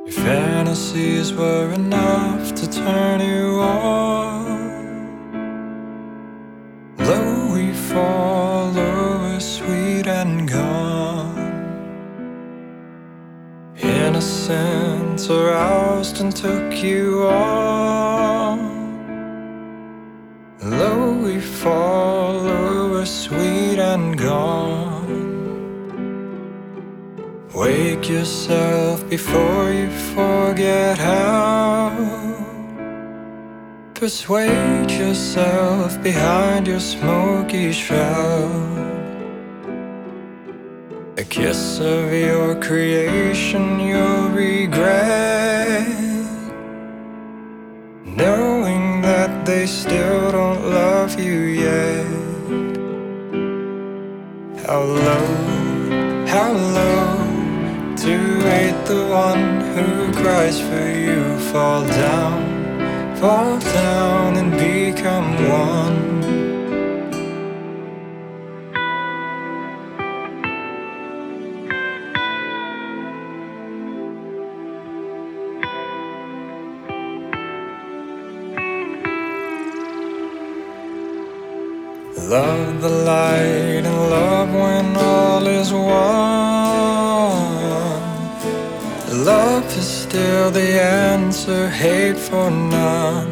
Your fantasies were enough to turn you on. Lo, we fall over, sweet and gone. Innocence aroused and took you on. Lo, we fall over, sweet and gone. Wake yourself before you forget how. Persuade yourself behind your smoky shroud. A kiss of your creation you'll regret, knowing that they still don't love you yet. How low to hate the one who cries for you. Fall down and become one. Love the light and love when all is one. Love is still the answer, hate for none.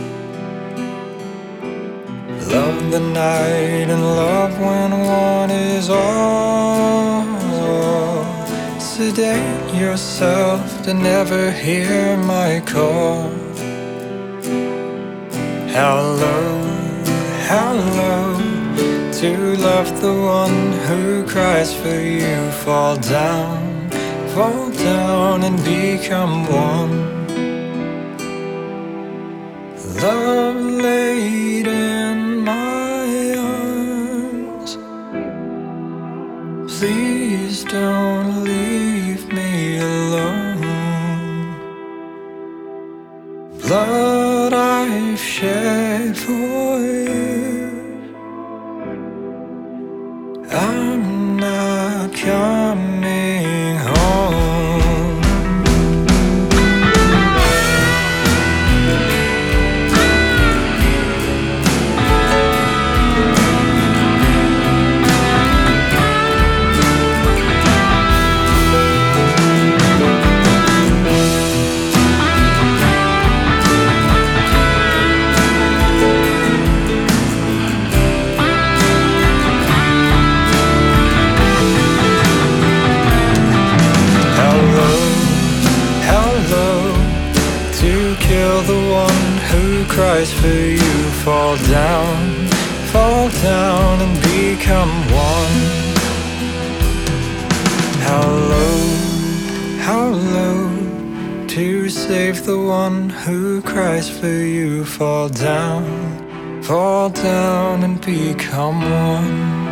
Love the night and love when one is all. Sedate yourself to never hear my call. How low to love the one who cries for you. Fall down and become one. Love laid in my arms, please don't leave me alone. Blood I've shed for you, I'm not coming home. Kill the one who cries for you. Fall down and become one. How low to save the one who cries for you. Fall down and become one.